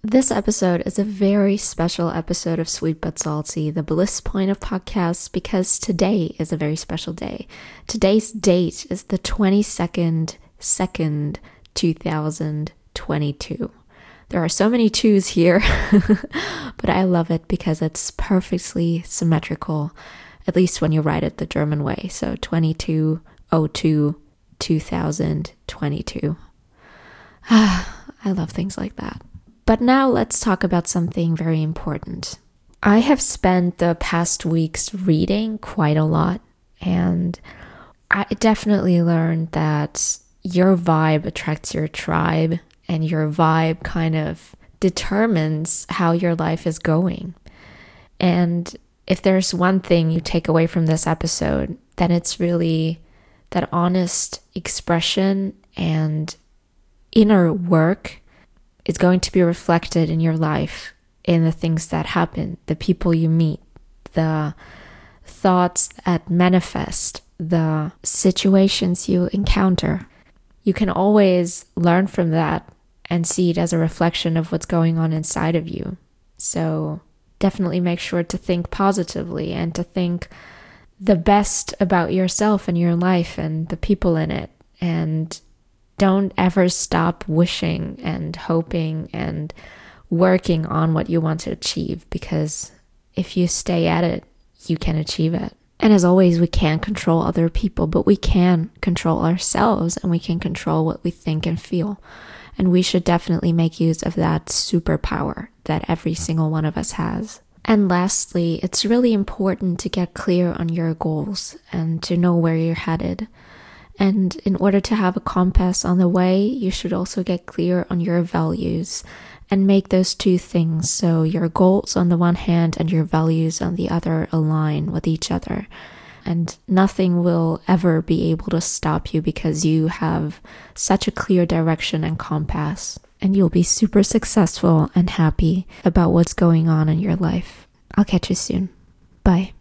This episode is a very special episode of Sweet But Salty, the bliss point of podcasts, because today is a very special day. Today's date is the 22nd, 2nd, 2022. There are so many twos here, but I love it because it's perfectly symmetrical, at least when you write it the German way. So 2202, 2022. I love things like that. But now let's talk about something very important. I have spent the past weeks reading quite a lot, and I definitely learned that your vibe attracts your tribe, and your vibe kind of determines how your life is going. And if there's one thing you take away from this episode, then it's really that honest expression and inner work is going to be reflected in your life, in the things that happen, the people you meet, the thoughts that manifest, the situations you encounter. You can always learn from that and see it as a reflection of what's going on inside of you. So definitely make sure to think positively and to think the best about yourself and your life and the people in it. And don't ever stop wishing and hoping and working on what you want to achieve, because if you stay at it, you can achieve it. And as always, we can't control other people, but we can control ourselves and we can control what we think and feel. And we should definitely make use of that superpower that every single one of us has. And lastly, it's really important to get clear on your goals and to know where you're headed. And in order to have a compass on the way, you should also get clear on your values and make those two things, so your goals on the one hand and your values on the other, align with each other. And nothing will ever be able to stop you because you have such a clear direction and compass. And you'll be super successful and happy about what's going on in your life. I'll catch you soon. Bye.